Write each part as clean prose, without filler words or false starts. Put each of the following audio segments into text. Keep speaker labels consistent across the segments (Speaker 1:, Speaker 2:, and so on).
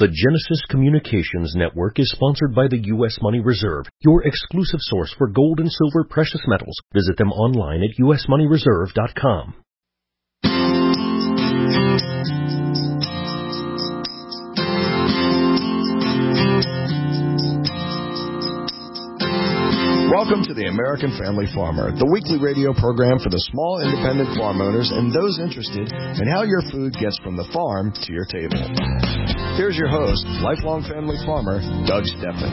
Speaker 1: The Genesis Communications Network is sponsored by the U.S. Money Reserve, your exclusive source for gold and silver precious metals. Visit them online at usmoneyreserve.com.
Speaker 2: Welcome to the American Family Farmer, the weekly radio program for the small independent farm owners and those interested in how your food gets from the farm to your table. Here's your host, lifelong family farmer, Doug Steffen.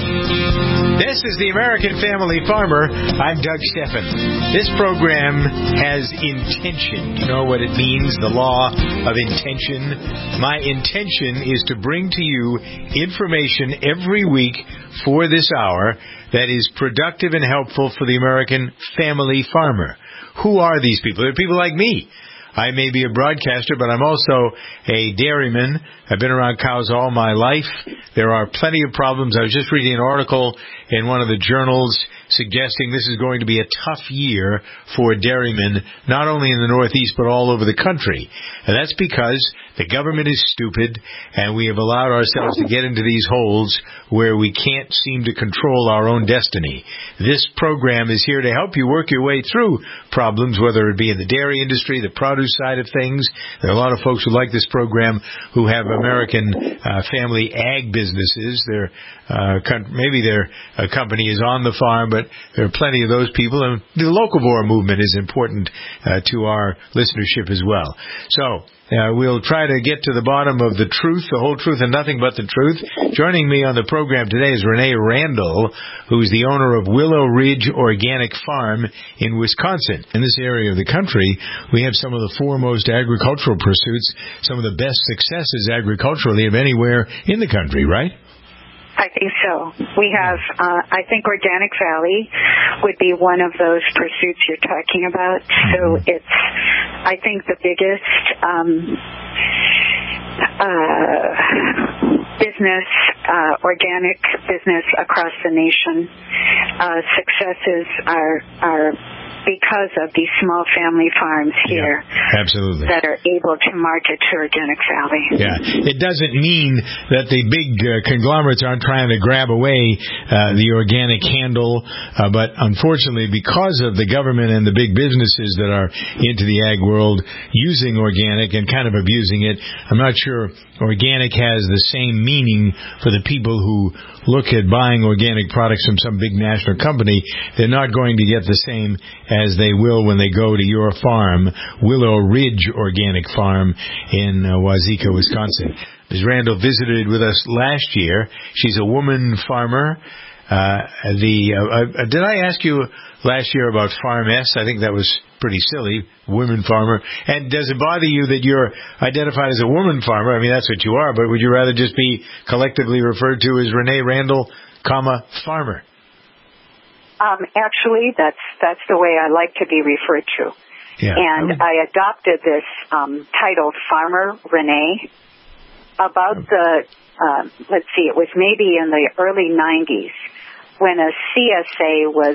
Speaker 3: This is the American Family Farmer. I'm Doug Steffen. This program has intention. You know what it means, the law of intention? My intention is to bring to you information every week for this hour that is productive and helpful for the American family farmer. Who are these people? They're people like me. I may be a broadcaster, but I'm also a dairyman. I've been around cows all my life. There are plenty of problems. I was just reading an article in one of the journals suggesting this is going to be a tough year for dairymen, not only in the Northeast, but all over the country. And that's because the government is stupid, and we have allowed ourselves to get into these holes where we can't seem to control our own destiny. This program is here to help you work your way through problems, whether it be in the dairy industry, the produce side of things. There are a lot of folks who like this program who have American family ag businesses. Maybe their company is on the farm, but there are plenty of those people, and the locavore movement is important to our listenership as well. So we'll try to get to the bottom of the truth, the whole truth, and nothing but the truth. Joining me on the program today is Renee Randall, who's the owner of Willow Ridge Organic Farm in Wisconsin. In this area of the country, we have some of the foremost agricultural pursuits, some of the best successes agriculturally of anywhere in the country, right?
Speaker 4: I think so. We have, I think Organic Valley would be one of those pursuits you're talking about. So it's, I think, the biggest business, organic business across the nation. Successes are because of these small family farms here,
Speaker 3: absolutely,
Speaker 4: that are able to market to Organic Valley.
Speaker 3: Yeah, it doesn't mean that the big conglomerates aren't trying to grab away the organic handle, but unfortunately, because of the government and the big businesses that are into the ag world using organic and kind of abusing it, I'm not sure organic has the same meaning for the people who look at buying organic products from some big national company. They're not going to get the same as they will when they go to your farm, Willow Ridge Organic Farm in Waukesha, Wisconsin. Ms. Randall visited with us last year. She's a woman farmer. Did I ask you last year about Farm S? I think that was pretty silly, women farmer. And does it bother you that you're identified as a woman farmer? I mean, that's what you are, but would you rather just be collectively referred to as Renee Randall, farmer?
Speaker 4: Actually, that's the way I like to be referred to.
Speaker 3: Yeah.
Speaker 4: And I adopted this title, Farmer Renee, about let's see, it was maybe in the early 90s when a CSA was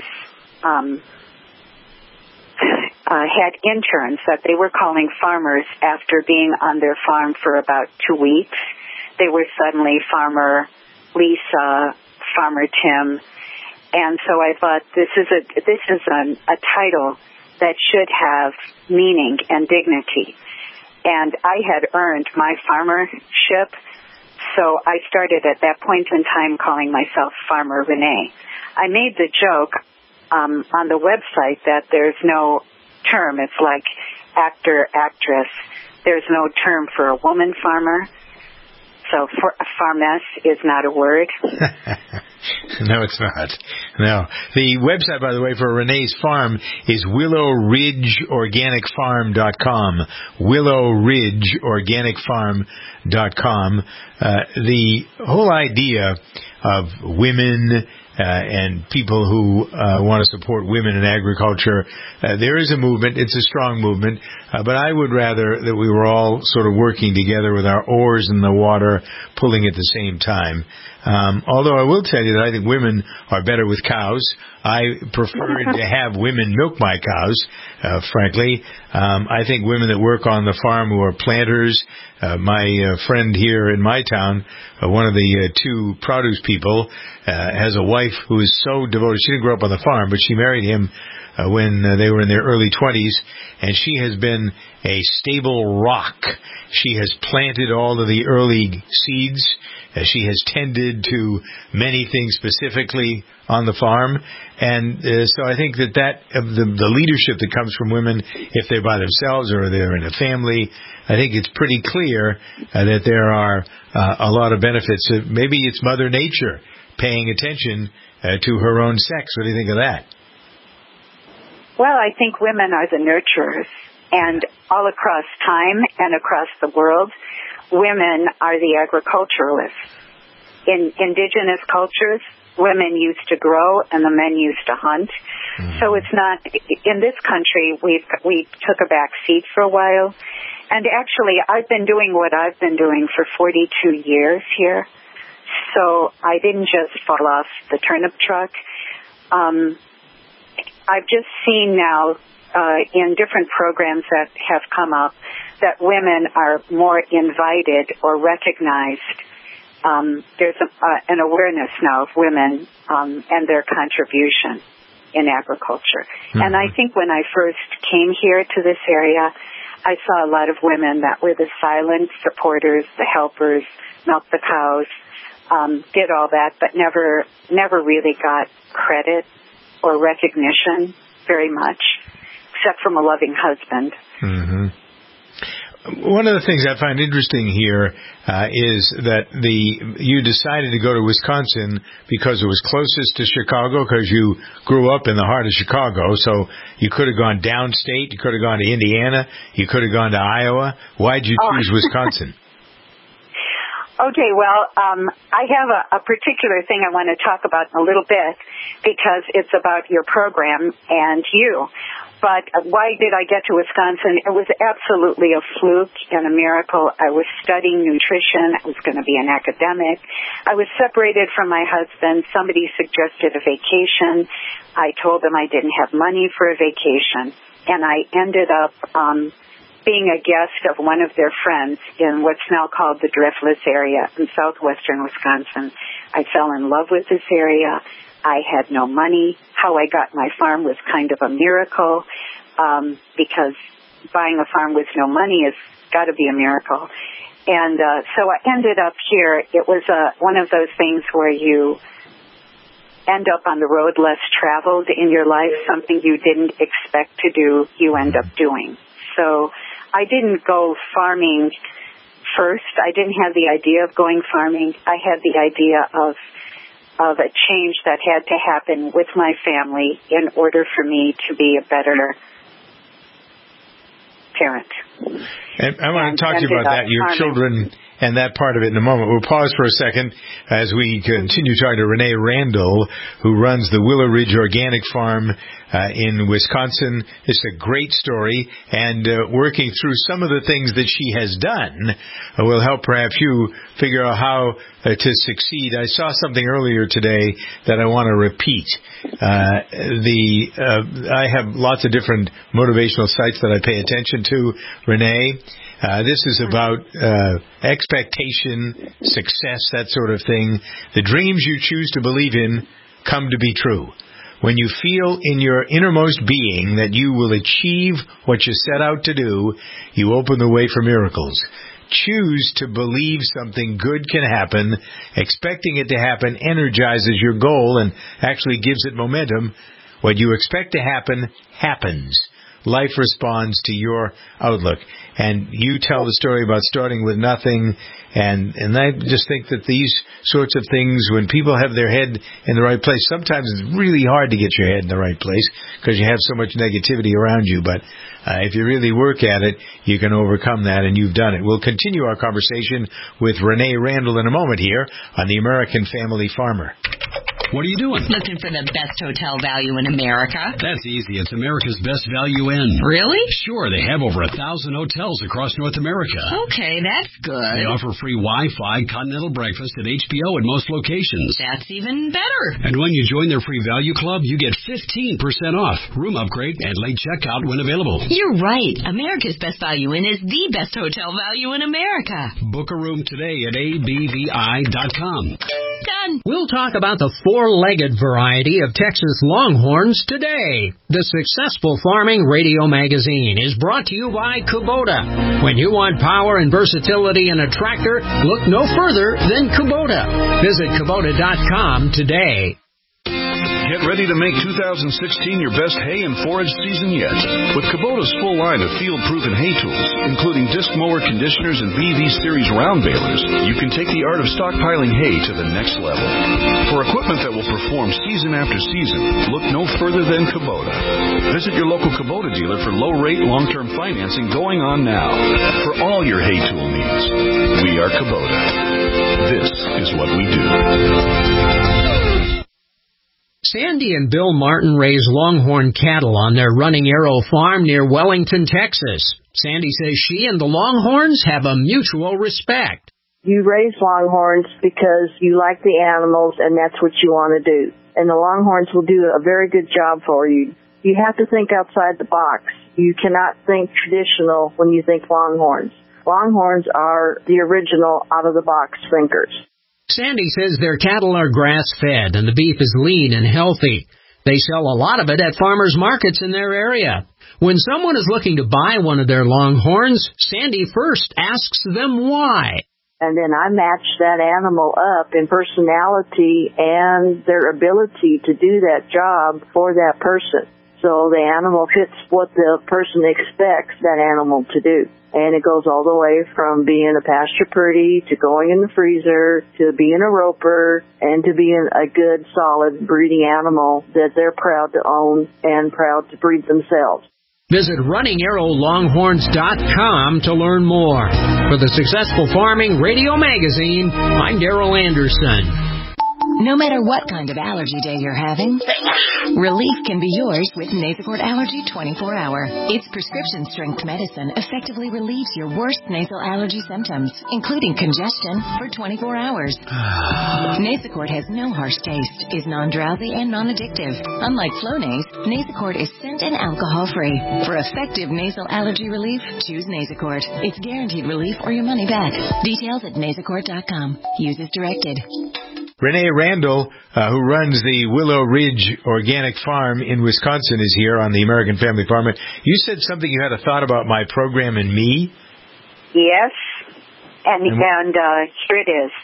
Speaker 4: had interns that they were calling farmers after being on their farm for about 2 weeks. They were suddenly Farmer Lisa, Farmer Tim. And so I thought this is a title that should have meaning and dignity. And I had earned my farmership, so I started at that point in time calling myself Farmer Renee. I made the joke on the website that there's no term. It's like actor, actress. There's no term for a woman farmer. So farmess is not a word.
Speaker 3: No, it's not. No. The website, by the way, for Renee's farm is willowridgeorganicfarm.com. willowridgeorganicfarm.com. The whole idea of women and people who want to support women in agriculture, there is a movement. It's a strong movement. But I would rather that we were all sort of working together with our oars in the water, pulling at the same time. Although I will tell you that I think women are better with cows. I prefer to have women milk my cows, frankly. I think women that work on the farm who are planters, my friend here in my town, one of the two produce people, has a wife who is so devoted. She didn't grow up on the farm, but she married him when they were in their early 20s, and she has been a stable rock. She has planted all of the early seeds. She has tended to many things specifically on the farm. And so I think that the leadership that comes from women, if they're by themselves or they're in a family, I think it's pretty clear that there are a lot of benefits. Maybe it's Mother Nature paying attention to her own sex. What do you think of that?
Speaker 4: Well, I think women are the nurturers, and all across time and across the world, women are the agriculturalists. In indigenous cultures, women used to grow and the men used to hunt. Mm-hmm. So it's not, in this country, we took a back seat for a while. And actually, I've been doing what I've been doing for 42 years here. So I didn't just fall off the turnip truck. I've just seen now in different programs that have come up that women are more invited or recognized. There's an awareness now of women and their contribution in agriculture. Mm-hmm. And I think when I first came here to this area, I saw a lot of women that were the silent supporters, the helpers, milked the cows, did all that, but never really got credit or recognition very much, except from a loving husband. Mm-hmm.
Speaker 3: One of the things I find interesting here is that you decided to go to Wisconsin because it was closest to Chicago, because you grew up in the heart of Chicago. So you could have gone downstate, you could have gone to Indiana, you could have gone to Iowa. Why'd you choose Wisconsin?
Speaker 4: Okay, well, I have a particular thing I want to talk about in a little bit because it's about your program and you. But why did I get to Wisconsin? It was absolutely a fluke and a miracle. I was studying nutrition. I was going to be an academic. I was separated from my husband. Somebody suggested a vacation. I told them I didn't have money for a vacation. And I ended up being a guest of one of their friends in what's now called the Driftless area in southwestern Wisconsin. I fell in love with this area. I had no money. How I got my farm was kind of a miracle because buying a farm with no money has got to be a miracle. And so I ended up here. It was one of those things where you end up on the road less traveled in your life, something you didn't expect to do, you end up doing. So I didn't go farming first. I didn't have the idea of going farming. I had the idea of a change that had to happen with my family in order for me to be a better parent.
Speaker 3: And I want to talk to you about that, your children and that part of it in a moment. We'll pause for a second as we continue talking to Renee Randall, who runs the Willow Ridge Organic Farm in Wisconsin. It's a great story, and working through some of the things that she has done will help perhaps you figure out how to succeed. I saw something earlier today that I want to repeat. I have lots of different motivational sites that I pay attention to, Renee. This is about expectation, success, that sort of thing. The dreams you choose to believe in come to be true. When you feel in your innermost being that you will achieve what you set out to do, you open the way for miracles. Choose to believe something good can happen. Expecting it to happen energizes your goal and actually gives it momentum. What you expect to happen, happens. Life responds to your outlook. And you tell the story about starting with nothing, and I just think that these sorts of things, when people have their head in the right place, sometimes it's really hard to get your head in the right place because you have so much negativity around you. But if you really work at it, you can overcome that, and you've done it. We'll continue our conversation with Renee Randall in a moment here on the American Family Farmer.
Speaker 5: What are you doing?
Speaker 6: Looking for the best hotel value in America.
Speaker 5: That's easy. It's America's Best Value Inn.
Speaker 6: Really?
Speaker 5: Sure. They have over 1,000 hotels across North America.
Speaker 6: Okay, that's good.
Speaker 5: They offer free Wi-Fi, continental breakfast, and HBO at most locations.
Speaker 6: That's even better.
Speaker 5: And when you join their free value club, you get 15% off, room upgrade, and late checkout when available.
Speaker 6: You're right. America's Best Value Inn is the best hotel value in America.
Speaker 5: Book a room today at abvi.com.
Speaker 6: Done.
Speaker 7: We'll talk about the four-legged variety of Texas Longhorns today. The Successful Farming Radio Magazine is brought to you by Kubota. When you want power and versatility in a tractor, look no further than Kubota. Visit Kubota.com today.
Speaker 8: Get ready to make 2016 your best hay and forage season yet. With Kubota's full line of field-proven hay tools, including disc mower conditioners and BV Series round balers, you can take the art of stockpiling hay to the next level. For equipment that will perform season after season, look no further than Kubota. Visit your local Kubota dealer for low-rate, long-term financing going on now. For all your hay tool needs, we are Kubota. This is what we do.
Speaker 7: Sandy and Bill Martin raise Longhorn cattle on their Running Arrow farm near Wellington, Texas. Sandy says she and the Longhorns have a mutual respect.
Speaker 9: You raise Longhorns because you like the animals and that's what you want to do. And the Longhorns will do a very good job for you. You have to think outside the box. You cannot think traditional when you think Longhorns. Longhorns are the original out-of-the-box thinkers.
Speaker 7: Sandy says their cattle are grass-fed and the beef is lean and healthy. They sell a lot of it at farmers markets in their area. When someone is looking to buy one of their Longhorns, Sandy first asks them why.
Speaker 9: And then I match that animal up in personality and their ability to do that job for that person. So the animal fits what the person expects that animal to do. And it goes all the way from being a pasture pretty to going in the freezer to being a roper and to being a good, solid breeding animal that they're proud to own and proud to breed themselves.
Speaker 7: Visit RunningArrowLonghorns.com to learn more. For the Successful Farming Radio Magazine, I'm Darrell Anderson.
Speaker 6: No matter what kind of allergy day you're having, relief can be yours with Nasacort Allergy 24-Hour. Its prescription-strength medicine effectively relieves your worst nasal allergy symptoms, including congestion, for 24 hours. Nasacort has no harsh taste, is non-drowsy, and non-addictive. Unlike Flonase, Nasacort is scent and alcohol-free. For effective nasal allergy relief, choose Nasacort. It's guaranteed relief or your money back. Details at Nasacort.com. Use as directed.
Speaker 3: Renee Randall, who runs the Willow Ridge Organic Farm in Wisconsin, is here on the American Family Farmer. You said something, you had a thought about my program and me?
Speaker 4: Yes, and here it is.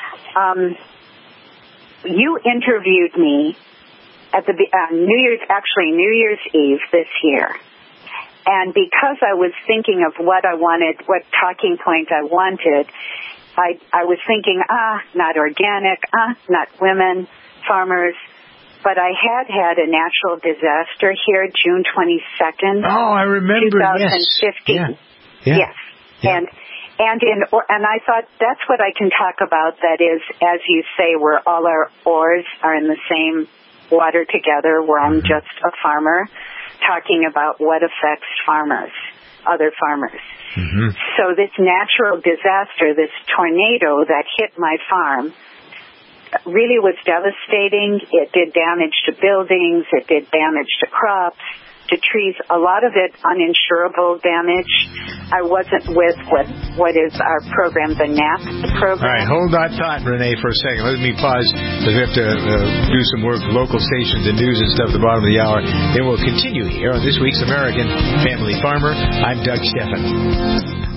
Speaker 4: You interviewed me at the New Year's Eve this year. And because I was thinking of what I wanted, what talking point I wanted, I was thinking, not organic, not women, farmers. But I had a natural disaster here, June 22nd.
Speaker 3: Oh, I remember,
Speaker 4: 2015.
Speaker 3: Yes.
Speaker 4: Yeah. And I thought that's what I can talk about. That is, as you say, where all our oars are in the same water together, where I'm just a farmer, talking about what affects farmers, other farmers. Mm-hmm. So this natural disaster, this tornado that hit my farm, really was devastating. It did damage to buildings. It did damage to crops, to trees, a lot of it uninsurable damage. I wasn't with what is our program, the NAP program.
Speaker 3: All right, hold that thought, Renee, for a second. Let me pause, because we have to do some work, local stations and news and stuff at the bottom of the hour. Then we'll continue here on this week's American Family Farmer. I'm Doug Stephan.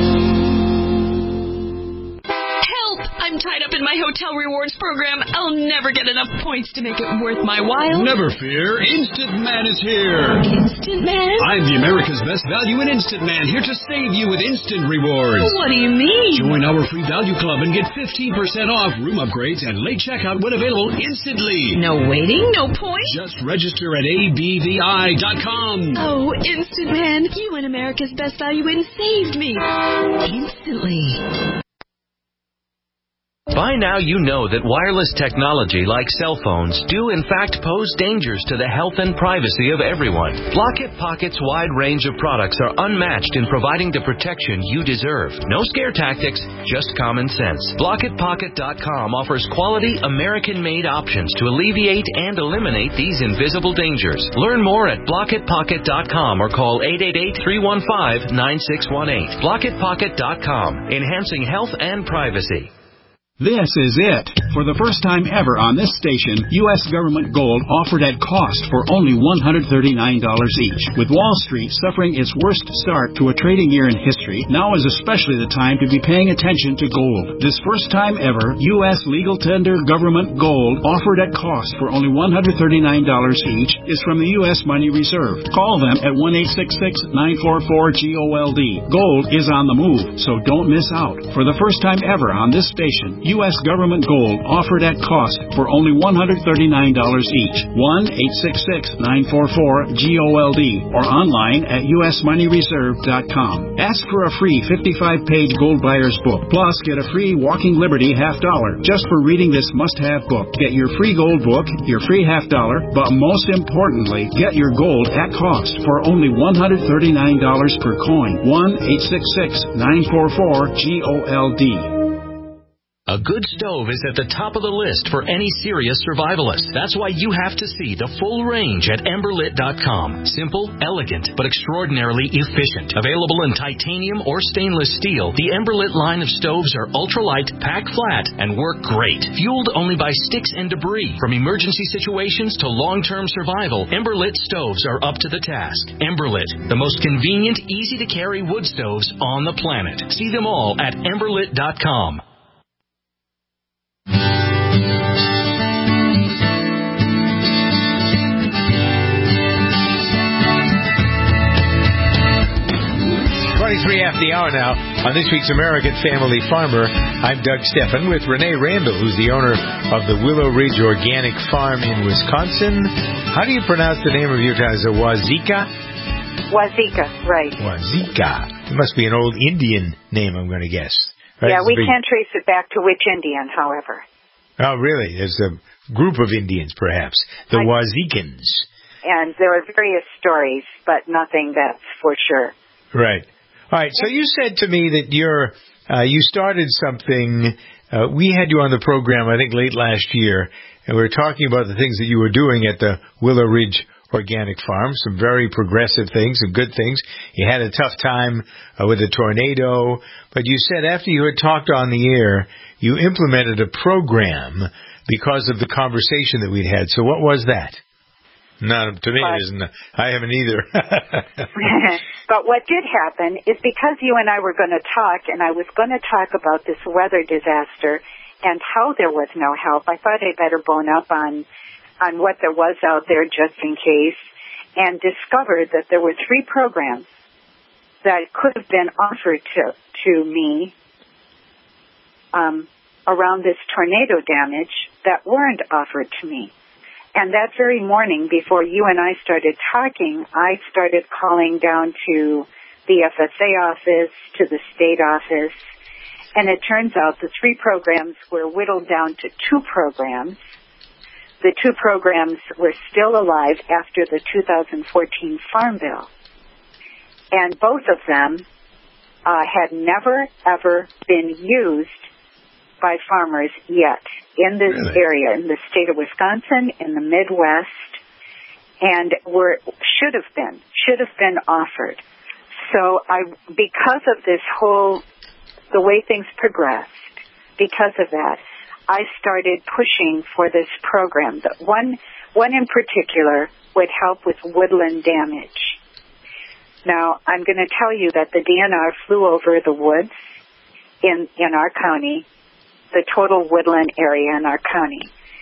Speaker 6: I'm tied up in my hotel rewards program. I'll never get enough points to make it worth my while.
Speaker 5: Never fear, Instant Man is here.
Speaker 6: Instant Man?
Speaker 5: I'm the America's Best Value in Instant Man, here to save you with instant rewards.
Speaker 6: What do you mean?
Speaker 5: Join our free value club and get 15% off room upgrades and late checkout when available instantly.
Speaker 6: No waiting, no points?
Speaker 5: Just register at ABVI.com.
Speaker 6: Oh, Instant Man, you and America's Best Value in saved me. Instantly.
Speaker 10: By now you know that wireless technology like cell phones do in fact pose dangers to the health and privacy of everyone. Block-It Pocket's wide range of products are unmatched in providing the protection you deserve. No scare tactics, just common sense. BlockItPocket.com offers quality American-made options to alleviate and eliminate these invisible dangers. Learn more at BlockItPocket.com or call 888-315-9618. BlockItPocket.com, enhancing health and privacy.
Speaker 11: This is it. For the first time ever on this station, U.S. government gold offered at cost for only $139 each. With Wall Street suffering its worst start to a trading year in history, now is especially the time to be paying attention to gold. This first time ever, U.S. legal tender government gold offered at cost for only $139 each is from the U.S. Money Reserve. Call them at 1-866-944-GOLD. Gold is on the move, so don't miss out. For the first time ever on this station, U.S. government gold offered at cost for only $139 each. 1-866-944-GOLD or online at usmoneyreserve.com. Ask for a free 55-page Gold Buyer's Book. Plus, get a free Walking Liberty $50 just for reading this must-have book. Get your free gold book, your free $50, but most importantly, get your gold at cost for only $139 per coin. 1-866-944-GOLD.
Speaker 10: A good stove is at the top of the list for any serious survivalist. That's why you have to see the full range at Emberlit.com. Simple, elegant, but extraordinarily efficient. Available in titanium or stainless steel, the Emberlit line of stoves are ultralight, pack flat, and work great. Fueled only by sticks and debris. From emergency situations to long-term survival, Emberlit stoves are up to the task. Emberlit, the most convenient, easy-to-carry wood stoves on the planet. See them all at Emberlit.com.
Speaker 3: 23 after the hour now on this week's American Family Farmer. I'm Doug Steffen with Renee Randall, who's the owner of the Willow Ridge Organic Farm in Wisconsin. How do you pronounce the name of your town? Is it Wazeeka?
Speaker 4: Wazeeka, right.
Speaker 3: Wazeeka. It must be an old Indian name, I'm going to guess. Right?
Speaker 4: Yeah, we can't trace it back to which Indian, however.
Speaker 3: Oh, really? There's a group of Indians, perhaps. The Wazekans.
Speaker 4: And there are various stories, but nothing that's for sure.
Speaker 3: Right. All right, so you said to me that you started something. We had you on the program, I think, late last year, and we were talking about the things that you were doing at the Willow Ridge Organic Farm, some very progressive things, some good things. You had a tough time with a tornado, but you said after you had talked on the air, you implemented a program because of the conversation that we'd had. So what was that? No, to me it isn't. I haven't either.
Speaker 4: But what did happen is because you and I were going to talk, and I was going to talk about this weather disaster and how there was no help, I thought I'd better bone up on what there was out there just in case, and discovered that there were 3 programs that could have been offered to me around this tornado damage that weren't offered to me. And that very morning, before you and I started talking, I started calling down to the FSA office, to the state office, and it turns out the 3 programs were whittled down to 2 programs. The 2 programs were still alive after the 2014 Farm Bill. And both of them had never, ever been used by farmers yet in this area, in the state of Wisconsin, in the Midwest, and should have been offered. So because of this the way things progressed, because of that, I started pushing for this program. That one in particular would help with woodland damage. Now, I'm going to tell you that the DNR flew over the woods in our county, the total woodland area in our county.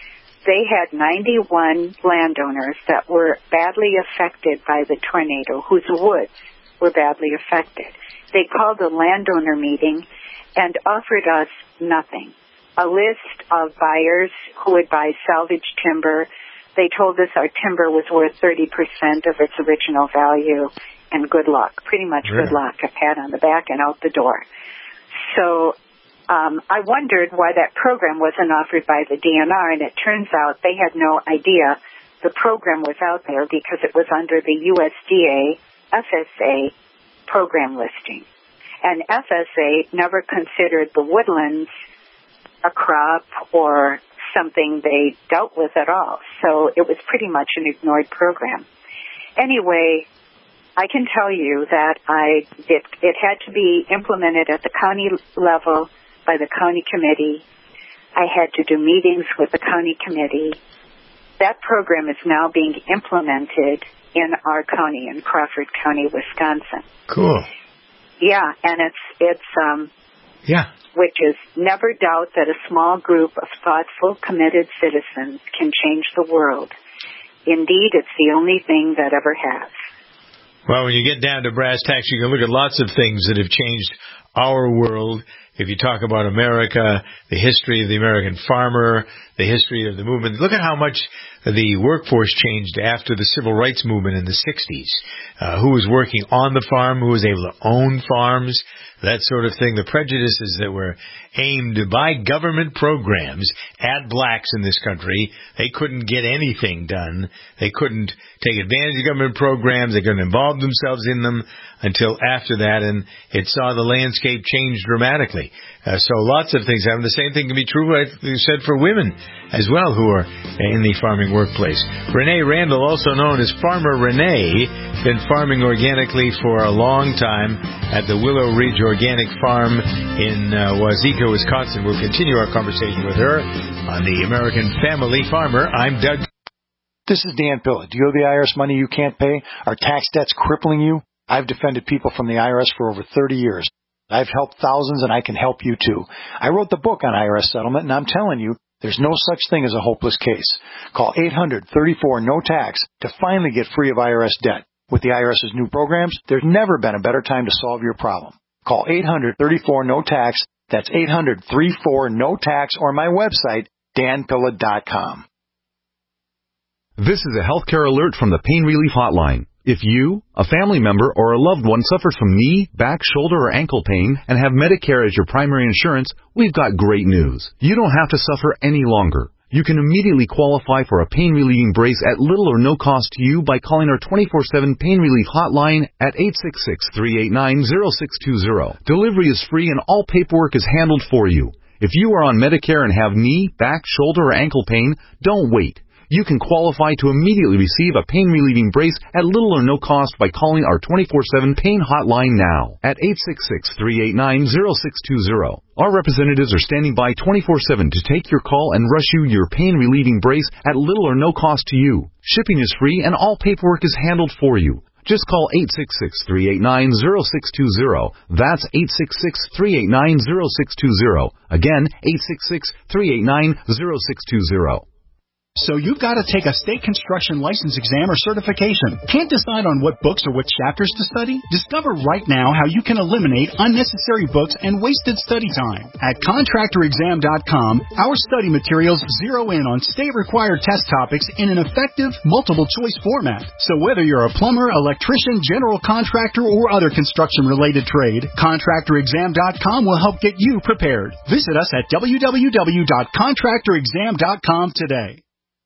Speaker 4: they had 91 landowners that were badly affected by the tornado, whose woods were badly affected. They called a landowner meeting and offered us nothing. A list of buyers who would buy salvage timber. They told us our timber was worth 30% of its original value, and good luck, pretty much good luck, a pat on the back and out the door. So I wondered why that program wasn't offered by the DNR, and it turns out they had no idea the program was out there because it was under the USDA FSA program listing. And FSA never considered the woodlands a crop or something they dealt with at all. So it was pretty much an ignored program. Anyway, I can tell you that it had to be implemented at the county level by the county committee. I had to do meetings with the county committee. That program is now being implemented in our county, in Crawford County, Wisconsin.
Speaker 3: Cool.
Speaker 4: Yeah, and it's which is never doubt that a small group of thoughtful, committed citizens can change the world. Indeed, it's the only thing that ever has.
Speaker 3: Well, when you get down to brass tacks, you can look at lots of things that have changed our world. If you talk about America, the history of the American farmer, the history of the movement, look at how much the workforce changed after the civil rights movement in the 60s. Who was working on the farm, who was able to own farms, that sort of thing. The prejudices that were aimed by government programs at blacks in this country, they couldn't get anything done. They couldn't take advantage of government programs. They couldn't involve themselves in them until after that, and it saw the landscape change dramatically. So lots of things happen. The same thing can be true, like you said, for women as well who are in the farming workplace. Renee Randall, also known as Farmer Renee, been farming organically for a long time at the Willow Ridge Organic Farm in Wazeeka, Wisconsin. We'll continue our conversation with her on the American Family Farmer. I'm Doug.
Speaker 12: This is Dan Pilla. Do you owe the IRS money you can't pay? Are tax debts crippling you? I've defended people from the IRS for over 30 years. I've helped thousands, and I can help you too. I wrote the book on IRS settlement, and I'm telling you, there's no such thing as a hopeless case. Call 800-34-NO-TAX to finally get free of IRS debt. With the IRS's new programs, there's never been a better time to solve your problem. Call 800-34-NO-TAX. That's 800-34-NO-TAX, or my website, danpilla.com.
Speaker 13: This is a healthcare alert from the Pain Relief Hotline. If you, a family member, or a loved one suffers from knee, back, shoulder, or ankle pain and have Medicare as your primary insurance, we've got great news. You don't have to suffer any longer. You can immediately qualify for a pain-relieving brace at little or no cost to you by calling our 24/7 Pain Relief Hotline at 866-389-0620. Delivery is free and all paperwork is handled for you. If you are on Medicare and have knee, back, shoulder, or ankle pain, don't wait. You can qualify to immediately receive a pain-relieving brace at little or no cost by calling our 24/7 Pain Hotline now at 866-389-0620. Our representatives are standing by 24/7 to take your call and rush you your pain-relieving brace at little or no cost to you. Shipping is free and all paperwork is handled for you. Just call 866-389-0620. That's 866-389-0620. Again, 866-389-0620.
Speaker 11: So you've got to take a state construction license exam or certification. Can't decide on what books or what chapters to study? Discover right now how you can eliminate unnecessary books and wasted study time. At contractorexam.com, our study materials zero in on state-required test topics in an effective, multiple-choice format. So whether you're a plumber, electrician, general contractor, or other construction-related trade, contractorexam.com will help get you prepared. Visit us at www.contractorexam.com today.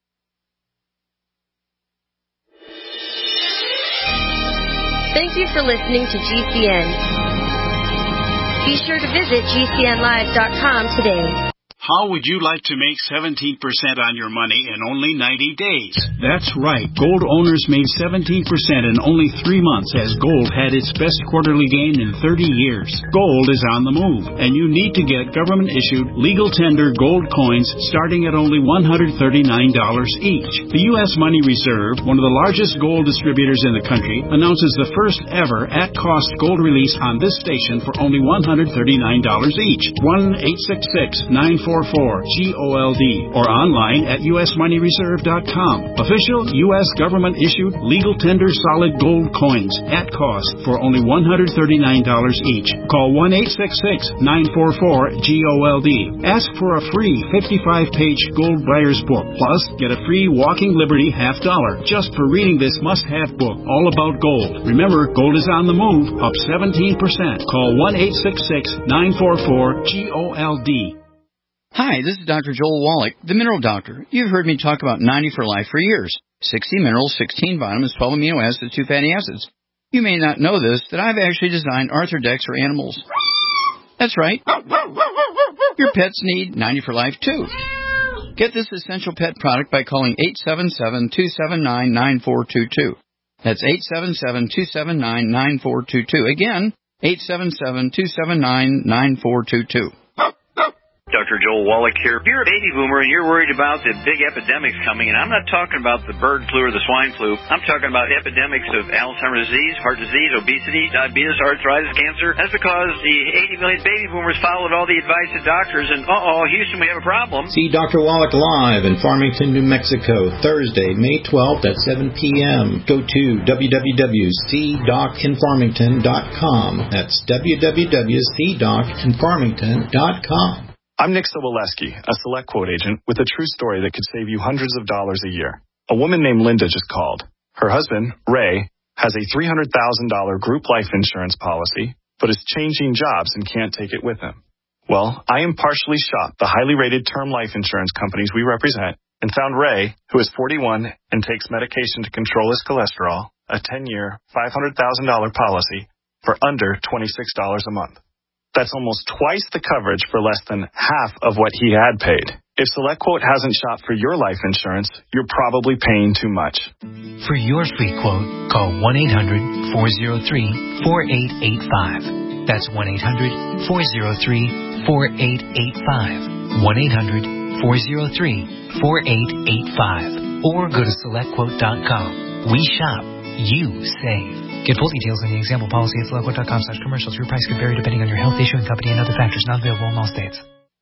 Speaker 14: Thank you for listening to GCN. Be sure to visit GCNlive.com today.
Speaker 11: How would you like to make 17% on your money in only 90 days? That's right. Gold owners made 17% in only 3 months as gold had its best quarterly gain in 30 years. Gold is on the move, and you need to get government-issued, legal tender gold coins starting at only $139 each. The U.S. Money Reserve, one of the largest gold distributors in the country, announces the first ever at-cost gold release on this station for only $139 each. 1-866-945 944-GOLD or online at usmoneyreserve.com. Official U.S. government-issued legal tender solid gold coins at cost for only $139 each. Call 1-866-944-GOLD. Ask for a free 55-page gold buyer's book. Plus, get a free Walking Liberty $50 just for reading this must-have book all about gold. Remember, gold is on the move, up 17%. Call 1-866-944-GOLD.
Speaker 15: Hi, this is Dr. Joel Wallach, the Mineral Doctor. You've heard me talk about 90 for Life for years. 60 minerals, 16 vitamins, 12 amino acids, 2 fatty acids. You may not know this, that I've actually designed Arthrodex for animals. That's right. Your pets need 90 for Life, too. Get this essential pet product by calling 877-279-9422. That's 877-279-9422. Again, 877-279-9422.
Speaker 16: Dr. Joel Wallach here. If you're a baby boomer and you're worried about the big epidemics coming, and I'm not talking about the bird flu or the swine flu, I'm talking about epidemics of Alzheimer's disease, heart disease, obesity, diabetes, arthritis, cancer. That's because the 80 million baby boomers followed all the advice of doctors, and Houston, we have a problem.
Speaker 17: See Dr. Wallach live in Farmington, New Mexico, Thursday, May 12th at 7 p.m. Go to www.cdocinfarmington.com. That's www.cdocinfarmington.com.
Speaker 18: I'm Nick Soboleski, a Select Quote agent with a true story that could save you hundreds of dollars a year. A woman named Linda just called. Her husband, Ray, has a $300,000 group life insurance policy, but is changing jobs and can't take it with him. Well, I impartially shopped the highly rated term life insurance companies we represent and found Ray, who is 41 and takes medication to control his cholesterol, a 10-year, $500,000 policy for under $26 a month. That's almost twice the coverage for less than half of what he had paid. If SelectQuote hasn't shopped for your life insurance, you're probably paying too much.
Speaker 19: For your free quote, call 1-800-403-4885. That's 1-800-403-4885. 1-800-403-4885. Or go to SelectQuote.com. We shop. You save. Get full details in the example policy at SelectQuote.com/commercials. Your price could vary depending on your health, issuing company, and other factors not available in all states.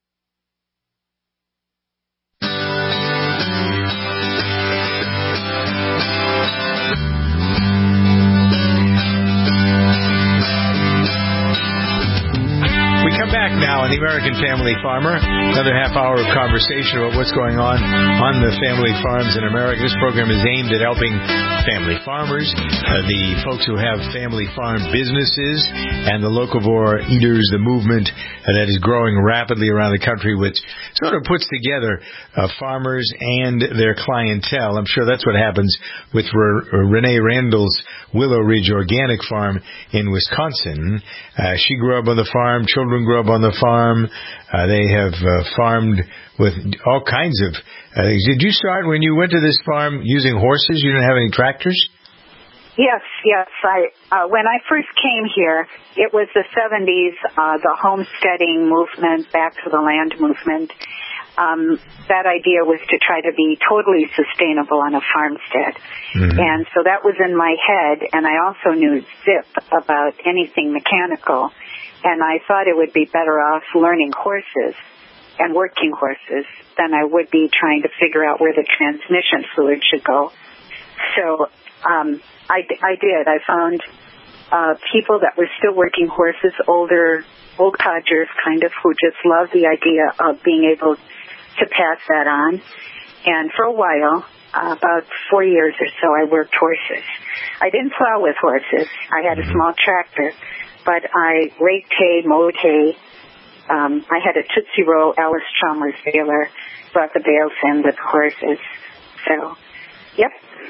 Speaker 3: We come back now on the American Family Farmer. Another half hour of conversation about what's going on the family farms in America. This program is aimed at helping family farmers, the folks who have family farm businesses, and the locavore eaters, the movement that is growing rapidly around the country, which sort of puts together farmers and their clientele. I'm sure that's what happens with Renee Randall's Willow Ridge Organic Farm in Wisconsin. She grew up on the farm. Children grew up on the farm. They have farmed with all kinds of things. Did you start when you went to this farm using horses? You didn't have any tractors?
Speaker 4: Yes. When I first came here, it was the 70s, the homesteading movement, back to the land movement. That idea was to try to be totally sustainable on a farmstead. Mm-hmm. And so that was in my head, and I also knew zip about anything mechanical. And I thought it would be better off learning horses and working horses than I would be trying to figure out where the transmission fluid should go. So I did. I found people that were still working horses, old codgers kind of, who just loved the idea of being able to pass that on. And for a while, about 4 years or so, I worked horses. I didn't plow with horses. I had a small tractor, but I raked hay, mowed hay. I had a Tootsie Roll Alice Chalmers baler, brought the bales in with horses. So, yep.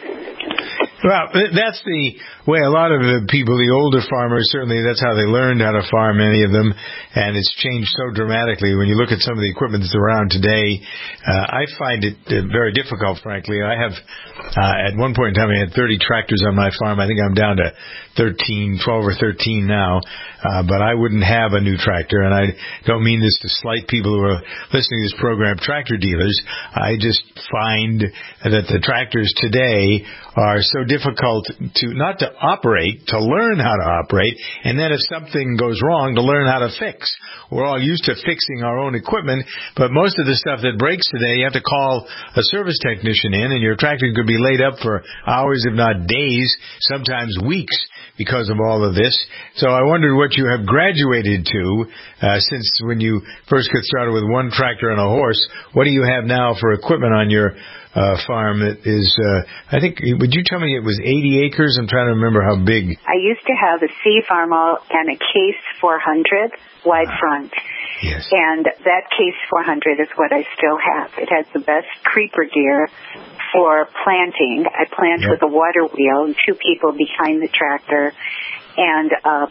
Speaker 3: Well, that's the way a lot of the people, the older farmers, certainly that's how they learned how to farm, many of them, and it's changed so dramatically. When you look at some of the equipment that's around today, I find it very difficult, frankly. I have, at one point in time, I had 30 tractors on my farm. I think I'm down to 12 or 13 now, but I wouldn't have a new tractor, and I don't mean this to slight people who are listening to this program, tractor dealers. I just find that the tractors today are so difficult not to operate, to learn how to operate, and then if something goes wrong, to learn how to fix. We're all used to fixing our own equipment, but most of the stuff that breaks today, you have to call a service technician in, and your tractor could be laid up for hours, if not days, sometimes weeks, because of all of this. So I wondered what you have graduated to since when you first got started with one tractor and a horse. What do you have now for equipment on your farm that is, I think, would you tell me it was 80 acres? I'm trying to remember how big.
Speaker 4: I used to have a C Farmall and a Case 400 wide front.
Speaker 3: Yes.
Speaker 4: And that Case 400 is what I still have. It has the best creeper gear for planting. I plant with a water wheel and 2 people behind the tractor. And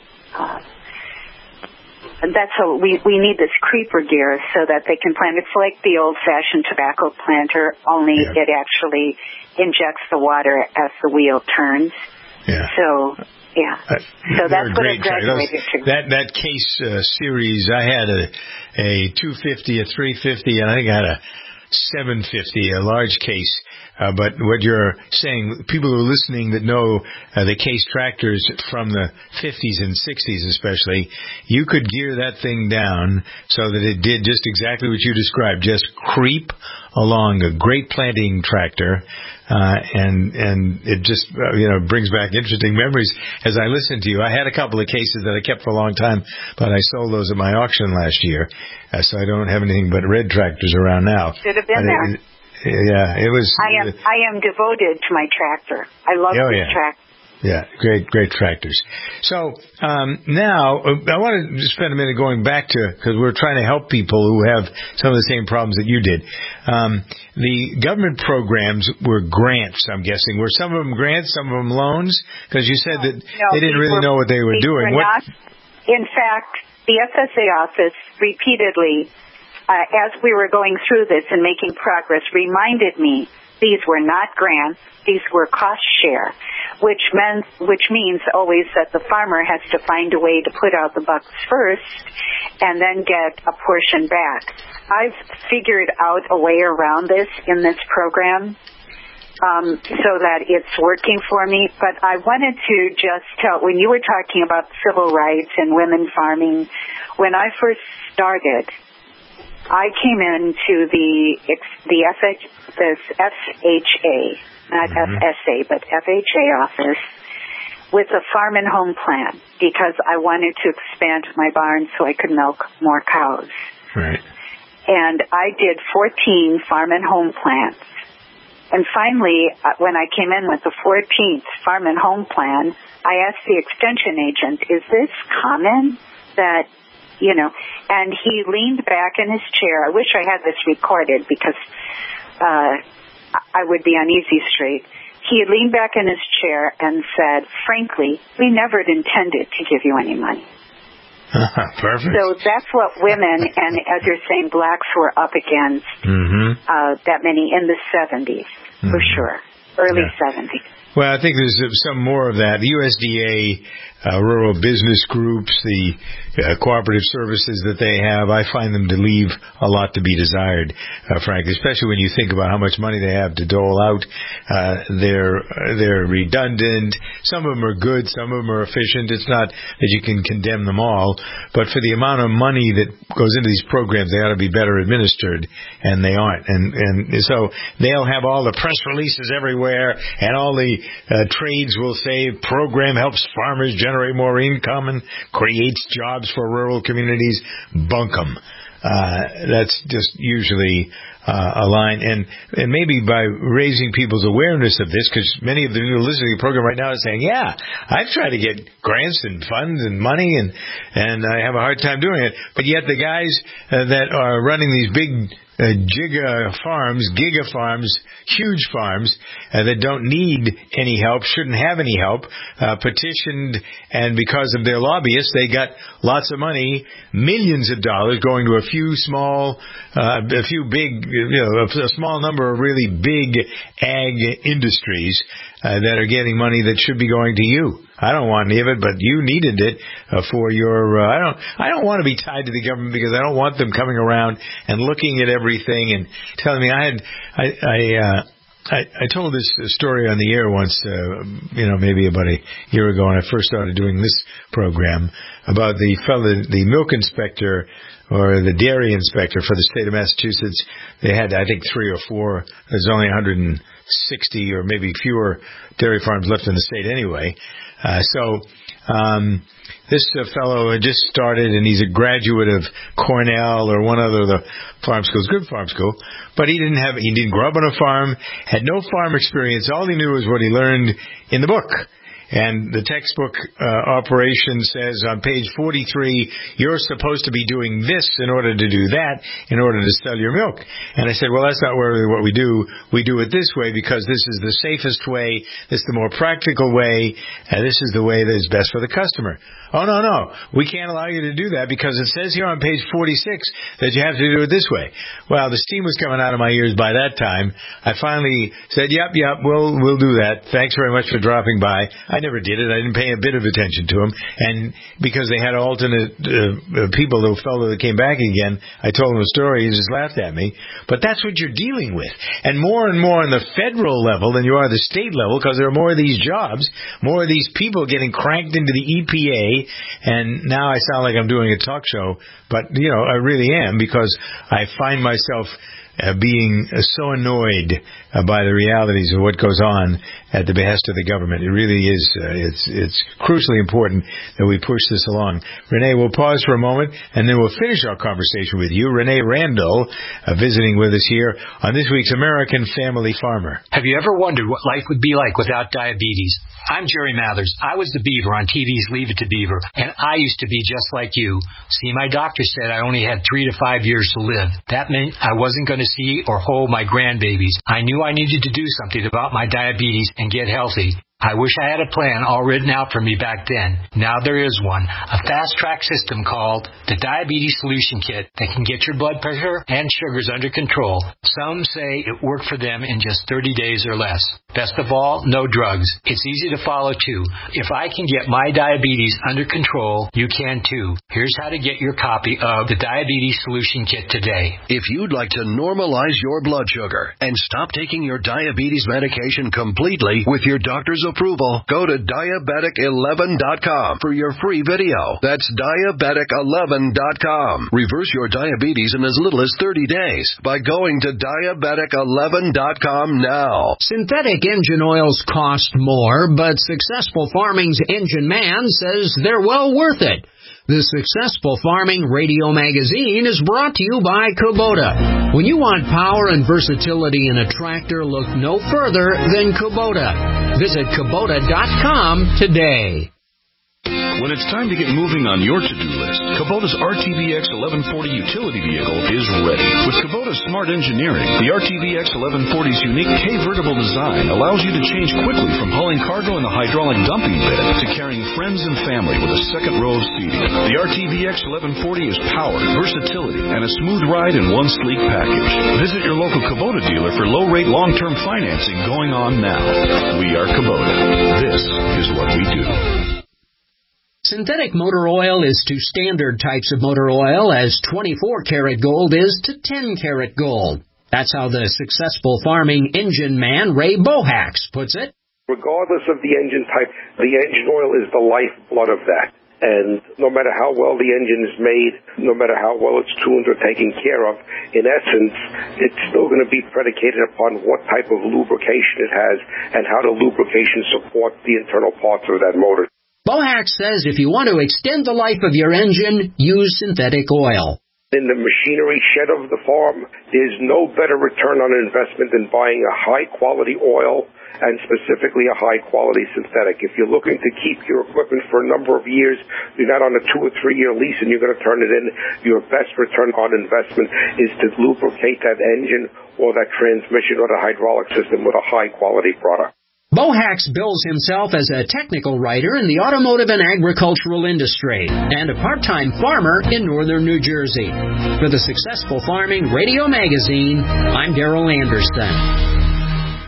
Speaker 4: that's how we need this creeper gear so that they can plant. It's like the old-fashioned tobacco planter, only it actually injects the water as the wheel turns. Yeah. So, so that's what I graduated to.
Speaker 3: That Case series, I had a 250, a 350, and I think I had a 750, a large Case. But what you're saying, people who are listening that know the Case tractors from the 50s and 60s especially, you could gear that thing down so that it did just exactly what you described, just creep along, a great planting tractor, and it just brings back interesting memories as I listen to you. I had a couple of Cases that I kept for a long time, but I sold those at my auction last year, so I don't have anything but red tractors around now.
Speaker 4: Should have been there.
Speaker 3: Yeah, it was.
Speaker 4: I am devoted to my tractor. I love this tractor.
Speaker 3: Yeah, great tractors. So now I want to spend a minute going back to, because we're trying to help people who have some of the same problems that you did. The government programs were grants, I'm guessing. Were some of them grants, some of them loans? Because you said that they didn't really know what they were doing.
Speaker 4: In fact, the FSA office repeatedly, as we were going through this and making progress, reminded me these were not grants, these were cost share, which means always that the farmer has to find a way to put out the bucks first and then get a portion back. I've figured out a way around this in this program so that it's working for me, but I wanted to just tell, when you were talking about civil rights and women farming, when I first started, I came into the FHA, not FSA, but FHA office with a farm and home plan because I wanted to expand my barn so I could milk more cows.
Speaker 3: Right.
Speaker 4: And I did 14 farm and home plans. And finally, when I came in with the 14th farm and home plan, I asked the extension agent, is this common that and he leaned back in his chair. I wish I had this recorded because I would be on Easy Street. He leaned back in his chair and said, frankly, we never intended to give you any money.
Speaker 3: Perfect.
Speaker 4: So that's what women and, as you're saying, blacks were up against that many in the 70s, for sure, early 70s.
Speaker 3: Well, I think there's some more of that. The USDA, rural business groups, the cooperative services that they have, I find them to leave a lot to be desired, frankly, especially when you think about how much money they have to dole out. They're redundant. Some of them are good. Some of them are efficient. It's not that you can condemn them all, but for the amount of money that goes into these programs, they ought to be better administered, and they aren't. And so they'll have all the press releases everywhere, and all the trades will say program helps farmers generate more income and creates jobs for rural communities. Bunk 'em. That's just usually a line. And maybe by raising people's awareness of this, because many of them who are listening to the program right now are saying, yeah, I've tried to get grants and funds and money, and I have a hard time doing it. But yet the guys that are running these big giga farms, huge farms that don't need any help, shouldn't have any help, petitioned, and because of their lobbyists, they got lots of money, millions of dollars going to a small number of really big ag industries that are getting money that should be going to you. I don't want any of it, but you needed it for your. I don't want to be tied to the government because I don't want them coming around and looking at everything and telling me. I I told this story on the air once, maybe about a year ago when I first started doing this program, about the fellow, the milk inspector or the dairy inspector for the state of Massachusetts. They had, I think, 3 or 4. There's only 160 or maybe fewer dairy farms left in the state anyway. This fellow had just started, and he's a graduate of Cornell or one other of the farm schools, good farm school, but he didn't grow up on a farm, had no farm experience. All he knew was what he learned in the book. And the textbook operation says on page 43, you're supposed to be doing this in order to do that, in order to sell your milk. And I said, well, that's not really what we do. We do it this way because this is the safest way. This is the more practical way. And this is the way that is best for the customer. Oh, no. We can't allow you to do that because it says here on page 46 that you have to do it this way. Well, the steam was coming out of my ears by that time. I finally said, yep, we'll do that. Thanks very much for dropping by. I never did it. I didn't pay a bit of attention to them. And because they had alternate people, the fellow that came back again, I told him a story. He just laughed at me. But that's what you're dealing with. And more on the federal level than you are the state level, because there are more of these jobs, more of these people getting cranked into the EPA. And now I sound like I'm doing a talk show, but, I really am, because I find myself being so annoyed by the realities of what goes on at the behest of the government. It really is. It's crucially important that we push this along. Renee, we'll pause for a moment, and then we'll finish our conversation with you. Renee Randall, visiting with us here on this week's American Family Farmer.
Speaker 20: Have you ever wondered what life would be like without diabetes? I'm Jerry Mathers. I was the Beaver on TV's Leave It to Beaver, and I used to be just like you. See, my doctor said I only had 3 to 5 years to live. That meant I wasn't going to see or hold my grandbabies. I knew I needed to do something about my diabetes and get healthy. I wish I had a plan all written out for me back then. Now there is one, a fast-track system called the Diabetes Solution Kit that can get your blood pressure and sugars under control. Some say it worked for them in just 30 days or less. Best of all, no drugs. It's easy to follow, too. If I can get my diabetes under control, you can, too. Here's how to get your copy of the Diabetes Solution Kit today.
Speaker 21: If you'd like to normalize your blood sugar and stop taking your diabetes medication completely with your doctor's approval, go to diabetic11.com for your free video. That's diabetic11.com. Reverse your diabetes in as little as 30 days by going to diabetic11.com now.
Speaker 7: Synthetic engine oils cost more, but Successful Farming's Engine Man says they're well worth it. The Successful Farming Radio Magazine is brought to you by Kubota. When you want power and versatility in a tractor, look no further than Kubota. Visit Kubota.com today.
Speaker 8: When it's time to get moving on your to-do list, Kubota's RTVX 1140 utility vehicle is ready. With Kubota's smart engineering, the RTVX 1140's unique K-vertible design allows you to change quickly from hauling cargo in the hydraulic dumping bed to carrying friends and family with a second row of seating. The RTVX 1140 is power, versatility, and a smooth ride in one sleek package. Visit your local Kubota dealer for low-rate long-term financing going on now. We are Kubota. This is what we do.
Speaker 7: Synthetic motor oil is to standard types of motor oil as 24-karat gold is to 10-karat gold. That's how the Successful Farming Engine Man, Ray Bohacs, puts it.
Speaker 22: Regardless of the engine type, the engine oil is the lifeblood of that. And no matter how well the engine is made, no matter how well it's tuned or taken care of, in essence, it's still going to be predicated upon what type of lubrication it has and how the lubrication supports the internal parts of that motor.
Speaker 7: Bohacs says if you want to extend the life of your engine, use synthetic oil.
Speaker 22: In the machinery shed of the farm, there's no better return on investment than buying a high-quality oil and specifically a high-quality synthetic. If you're looking to keep your equipment for a number of years, you're not on a 2 or 3 year lease and you're going to turn it in, your best return on investment is to lubricate that engine or that transmission or the hydraulic system with a high-quality product.
Speaker 7: Bohacs bills himself as a technical writer in the automotive and agricultural industry and a part-time farmer in northern New Jersey. For the Successful Farming Radio Magazine, I'm Darrell Anderson.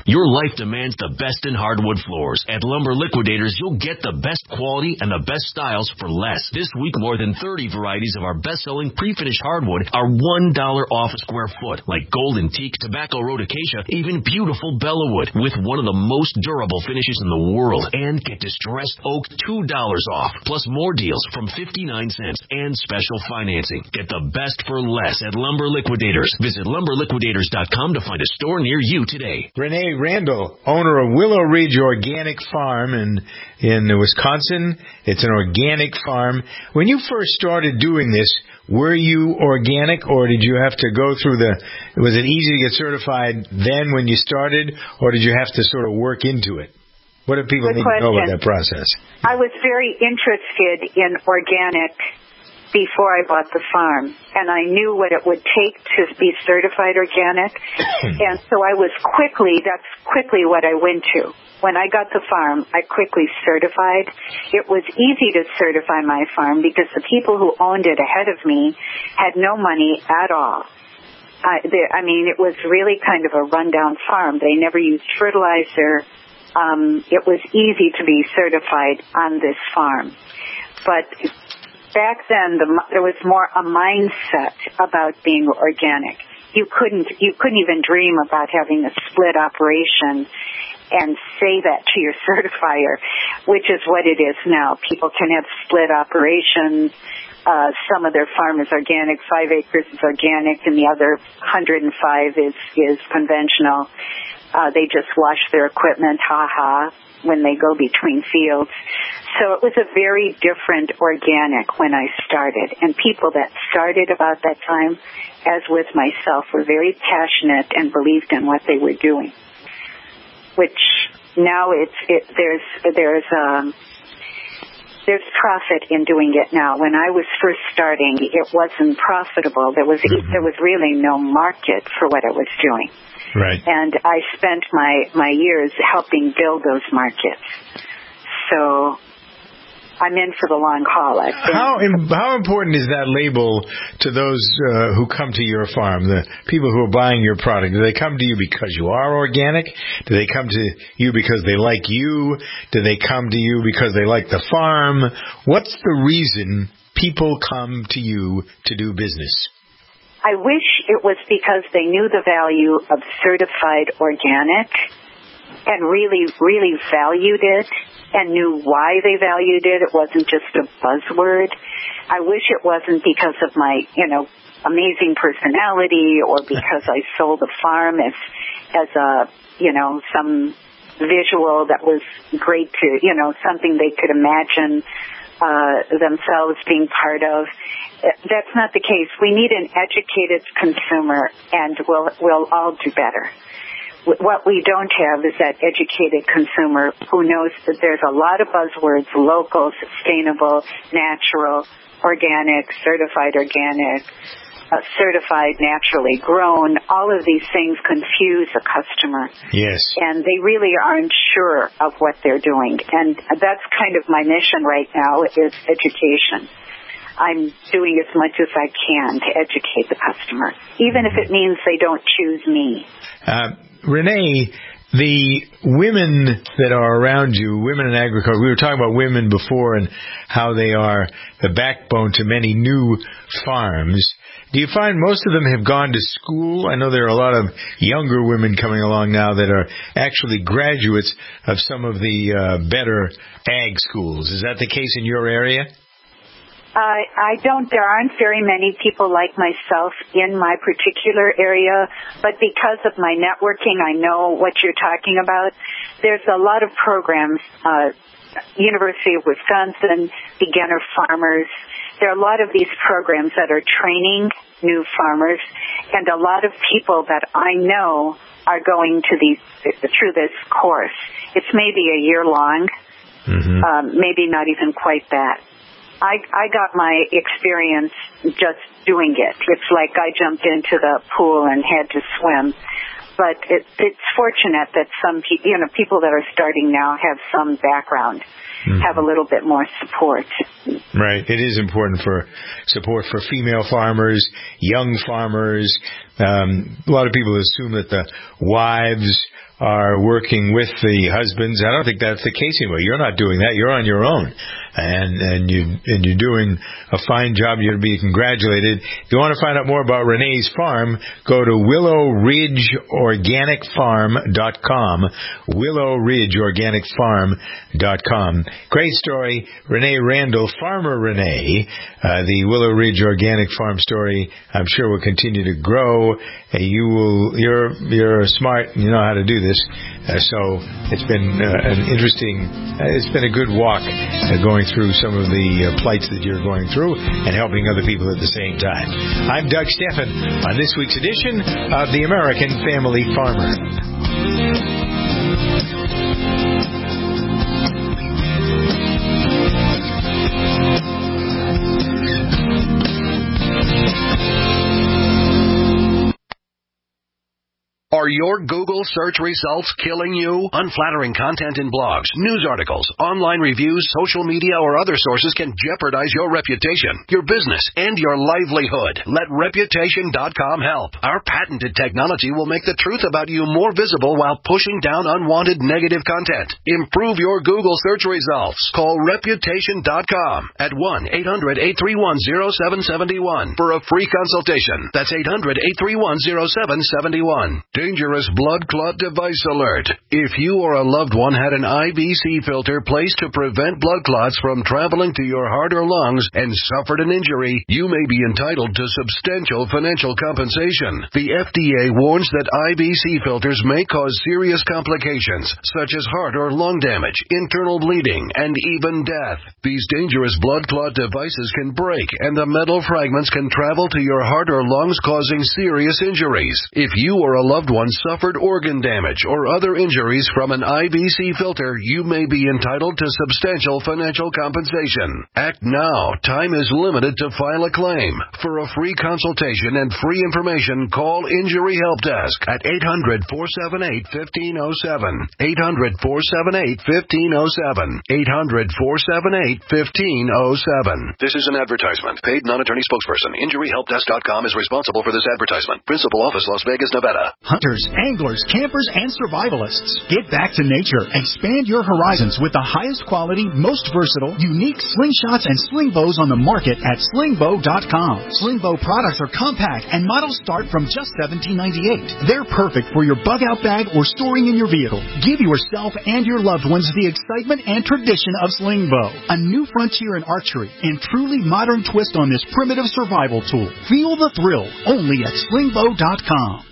Speaker 1: Your life demands the best in hardwood floors. At Lumber Liquidators, you'll get the best quality and the best styles for less. This week, more than 30 varieties of our best-selling pre-finished hardwood are $1 off a square foot, like golden teak, tobacco road acacia, even beautiful Bellawood, with one of the most durable finishes in the world. And get distressed oak $2 off, plus more deals from 59 cents and special financing. Get the best for less at Lumber Liquidators. Visit lumberliquidators.com to find a store near you today.
Speaker 3: Renee Randall, owner of Willow Ridge Organic Farm in Wisconsin. It's an organic farm. When you first started doing this, were you organic, or did you have to go through was it easy to get certified then when you started, or did you have to sort of work into it? What do people need to know about that process?
Speaker 4: I was very interested in organic before I bought the farm, and I knew what it would take to be certified organic, and so that's quickly what I went to. When I got the farm, I quickly certified. It was easy to certify my farm because the people who owned it ahead of me had no money at all. It was really kind of a rundown farm. They never used fertilizer. It was easy to be certified on this farm. But back then, there was more a mindset about being organic. You couldn't even dream about having a split operation and say that to your certifier, which is what it is now. People can have split operations. Some of their farm is organic, 5 acres is organic, and the other 105 is conventional. They just wash their equipment, when they go between fields. So it was a very different organic when I started. And people that started about that time, as with myself, were very passionate and believed in what they were doing. Which now there's profit in doing it now. When I was first starting, it wasn't profitable. There was really no market for what I was doing.
Speaker 3: Right.
Speaker 4: And I spent my years helping build those markets. So I'm in for the long haul, I think.
Speaker 3: How important is that label to those who come to your farm, the people who are buying your product? Do they come to you because you are organic? Do they come to you because they like you? Do they come to you because they like the farm? What's the reason people come to you to do business?
Speaker 4: I wish it was because they knew the value of certified organic and really, really valued it and knew why they valued it. It wasn't just a buzzword. I wish it wasn't because of my, amazing personality or because I sold a farm as a, some visual that was great to, something they could imagine themselves being part of. That's not the case. We need an educated consumer, and we'll all do better. What we don't have is that educated consumer who knows that there's a lot of buzzwords: local, sustainable, natural, organic, certified organic, certified naturally grown. All of these things confuse a customer.
Speaker 3: Yes.
Speaker 4: And they really aren't sure of what they're doing. And that's kind of my mission right now, is education. I'm doing as much as I can to educate the customer, even if it means they don't choose me.
Speaker 3: Renee, the women that are around you, women in agriculture, we were talking about women before and how they are the backbone to many new farms. Do you find most of them have gone to school? I know there are a lot of younger women coming along now that are actually graduates of some of the better ag schools. Is that the case in your area?
Speaker 4: There aren't very many people like myself in my particular area, but because of my networking, I know what you're talking about. There's a lot of programs, University of Wisconsin, beginner farmers. There are a lot of these programs that are training new farmers, and a lot of people that I know are going through this course. It's maybe a year long, maybe not even quite that. I got my experience just doing it. It's like I jumped into the pool and had to swim. But it's fortunate that some people that are starting now have some background, have a little bit more support.
Speaker 3: Right. It is important for support for female farmers, young farmers. A lot of people assume that the wives are working with the husbands. I don't think that's the case anymore. You're not doing that. You're on your own. And you're doing a fine job. You're to be congratulated. If you want to find out more about Renee's farm, go to WillowRidgeOrganicFarm.com. WillowRidgeOrganicFarm.com. Great story. Renee Randall, Farmer Renee. The Willow Ridge Organic Farm story, I'm sure, will continue to grow. You're smart. You know how to do this. So it's been it's been a good walk going through some of the plights that you're going through and helping other people at the same time. I'm Doug Steffen on this week's edition of The American Family Farmer.
Speaker 21: Are your Google search results killing you? Unflattering content in blogs, news articles, online reviews, social media, or other sources can jeopardize your reputation, your business, and your livelihood. Let Reputation.com help. Our patented technology will make the truth about you more visible while pushing down unwanted negative content. Improve your Google search results. Call Reputation.com at 1-800-831-0771 for a free consultation. That's 800-831-0771. Dangerous blood clot device alert. If you or a loved one had an IVC filter placed to prevent blood clots from traveling to your heart or lungs and suffered an injury, you may be entitled to substantial financial compensation. The FDA warns that IVC filters may cause serious complications, such as heart or lung damage, internal bleeding, and even death. These dangerous blood clot devices can break, and the metal fragments can travel to your heart or lungs, causing serious injuries. If you or a loved one suffered organ damage or other injuries from an IVC filter, you may be entitled to substantial financial compensation. Act now. Time is limited to file a claim. For a free consultation and free information, call Injury Help Desk at 800-478-1507. 800-478-1507. 800-478-1507. This is an advertisement. Paid non-attorney spokesperson. InjuryHelpDesk.com is responsible for this advertisement. Principal office, Las Vegas, Nevada.
Speaker 11: Hunters, anglers, campers, and survivalists. Get back to nature. Expand your horizons with the highest quality, most versatile, unique slingshots and sling bows on the market at slingbow.com. Sling bow products are compact and models start from just $17.98. They're perfect for your bug out bag or storing in your vehicle. Give yourself and your loved ones the excitement and tradition of sling bow. A new frontier in archery and truly modern twist on this primitive survival tool. Feel the thrill only at slingbow.com.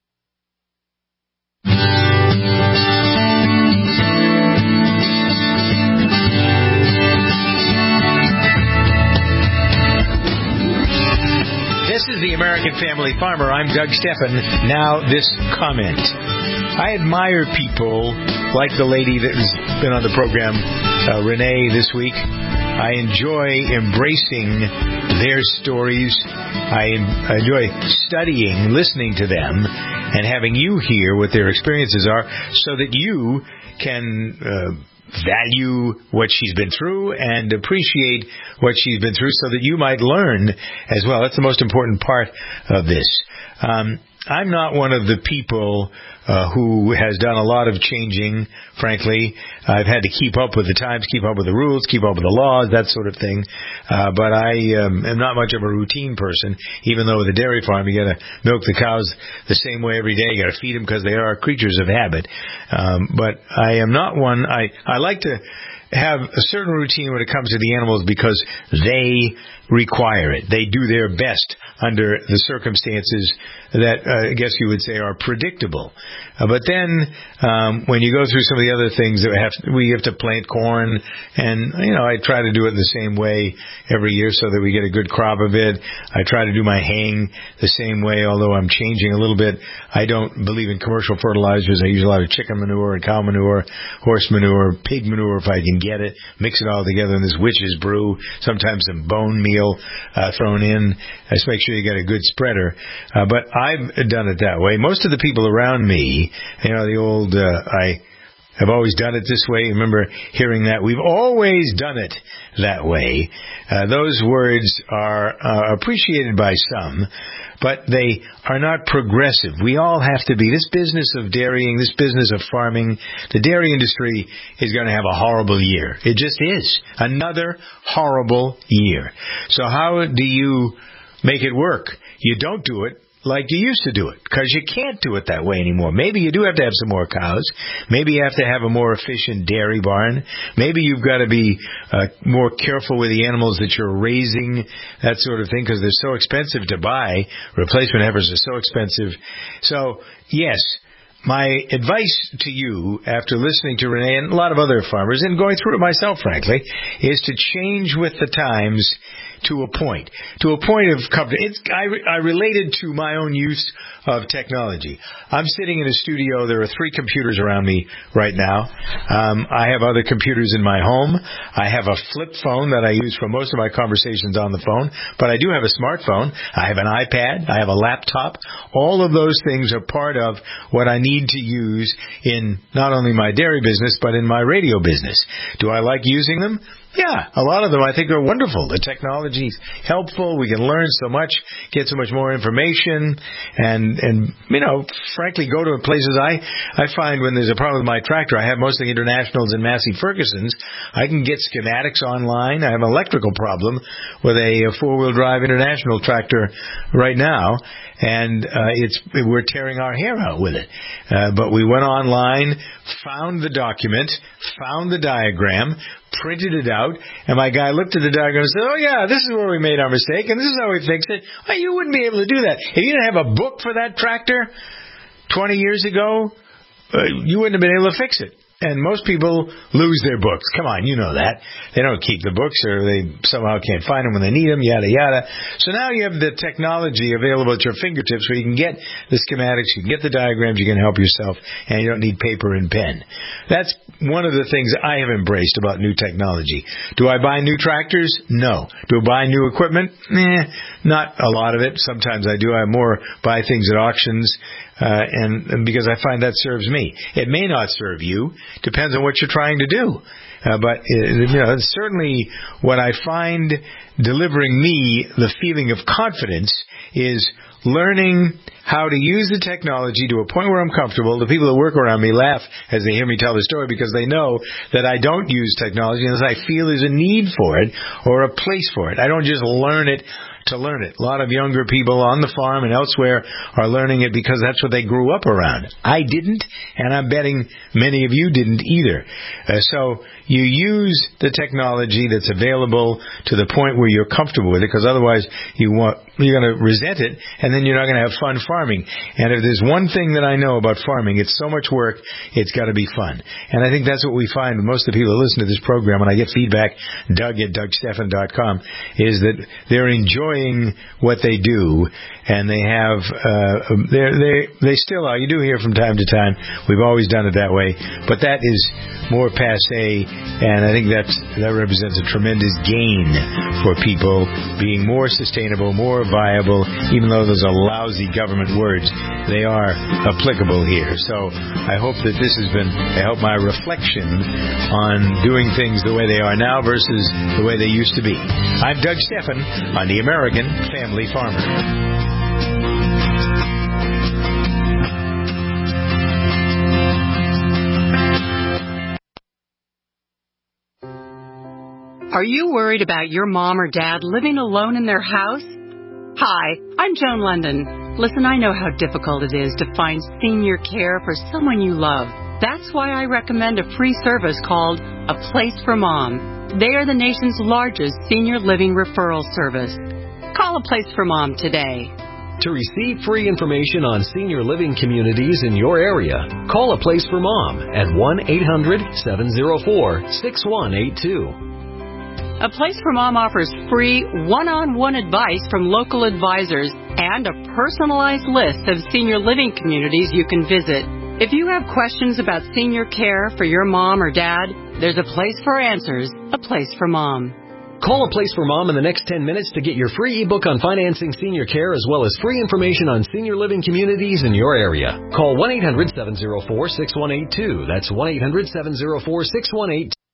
Speaker 3: This is the American Family Farmer. I'm Doug Steffen. Now, this comment. I admire people like the lady that has been on the program, Renee, this week. I enjoy embracing their stories. I enjoy studying, listening to them, and having you hear what their experiences are so that you can value what she's been through and appreciate what she's been through so that you might learn as well. That's the most important part of this. I'm not one of the people who has done a lot of changing, frankly. I've had to keep up with the times, keep up with the rules, keep up with the laws, that sort of thing. But I am not much of a routine person, even though with a dairy farm, you got to milk the cows the same way every day. You got to feed them because they are creatures of habit. But I am not one. I like to have a certain routine when it comes to the animals because they require it. They do their best under the circumstances that I guess you would say are predictable. But then when you go through some of the other things that we have to plant corn, and I try to do it the same way every year so that we get a good crop of it. I try to do my haying the same way, although I'm changing a little bit. I don't believe in commercial fertilizers. I use a lot of chicken manure and cow manure, horse manure, pig manure if I can get it. Mix it all together in this witch's brew. Sometimes some bone meal thrown in. Just make sure you get a good spreader. But I've done it that way. Most of the people around me, the old, I I've always done it this way. Remember hearing that? We've always done it that way. Those words are appreciated by some, but they are not progressive. We all have to be. This business of dairying, this business of farming, the dairy industry is going to have a horrible year. It just is. Another horrible year. So how do you make it work? You don't do it like you used to do it, because you can't do it that way anymore. Maybe you do have to have some more cows. Maybe you have to have a more efficient dairy barn. Maybe you've got to be more careful with the animals that you're raising, that sort of thing, because they're so expensive to buy. Replacement heifers are so expensive. So, yes, my advice to you, after listening to Renee and a lot of other farmers, and going through it myself, frankly, is to change with the times to a point of comfort. I related to my own use of technology. I'm sitting in a studio. There are 3 computers around me right now. I have other computers in my home. I have a flip phone that I use for most of my conversations on the phone, but I do have a smartphone. I have an iPad. I have a laptop. All of those things are part of what I need to use in not only my dairy business, but in my radio business. Do I like using them? Yeah, a lot of them I think are wonderful. The technology's helpful. We can learn so much, get so much more information, and frankly, go to places. I find when there's a problem with my tractor, I have mostly Internationals and Massey Fergusons. I can get schematics online. I have an electrical problem with a 4-wheel drive International tractor right now, and we're tearing our hair out with it. But we went online, found the document, found the diagram, printed it out, and my guy looked at the diagram and said, oh yeah, this is where we made our mistake, and this is how we fixed it. Well, you wouldn't be able to do that. If you didn't have a book for that tractor 20 years ago, you wouldn't have been able to fix it. And most people lose their books. Come on, you know that. They don't keep the books, or they somehow can't find them when they need them, yada, yada. So now you have the technology available at your fingertips where you can get the schematics, you can get the diagrams, you can help yourself, and you don't need paper and pen. That's one of the things I have embraced about new technology. Do I buy new tractors? No. Do I buy new equipment? Not a lot of it. Sometimes I do. I more buy things at auctions. And because I find that serves me. It may not serve you. Depends on what you're trying to do. But certainly what I find delivering me the feeling of confidence is learning how to use the technology to a point where I'm comfortable. The people that work around me laugh as they hear me tell the story because they know that I don't use technology unless I feel there's a need for it or a place for it. I don't just learn it to learn it. A lot of younger people on the farm and elsewhere are learning it because that's what they grew up around. I didn't, and I'm betting many of you didn't either. So you use the technology that's available to the point where you're comfortable with it, because otherwise you're going to resent it, and then you're not going to have fun farming. And if there's one thing that I know about farming, it's so much work, it's got to be fun. And I think that's what we find with most of the people that listen to this program, when I get feedback, Doug@DougStephan.com, is that they're enjoying what they do, and they have they still are. You do hear from time to time, we've always done it that way, but that is more passé, and I think that represents a tremendous gain for people being more sustainable, more viable. Even though those are lousy government words, they are applicable here. So I hope that this has been my reflection on doing things the way they are now versus the way they used to be. I'm Doug Stephan on the American Family Farmer.
Speaker 2: Are you worried about your mom or dad living alone in their house? Hi, I'm Joan London. Listen, I know how difficult it is to find senior care for someone you love. That's why I recommend a free service called A Place for Mom. They are the nation's largest senior living referral service. Call A Place for Mom today.
Speaker 9: To receive free information on senior living communities in your area, call A Place for Mom at 1-800-704-6182.
Speaker 2: A Place for Mom offers free one-on-one advice from local advisors and a personalized list of senior living communities you can visit. If you have questions about senior care for your mom or dad, there's a place for answers, A Place for Mom.
Speaker 9: Call A Place for Mom in the next 10 minutes to get your free ebook on financing senior care as well as free information on senior living communities in your area. Call 1-800-704-6182. That's 1-800-704-6182.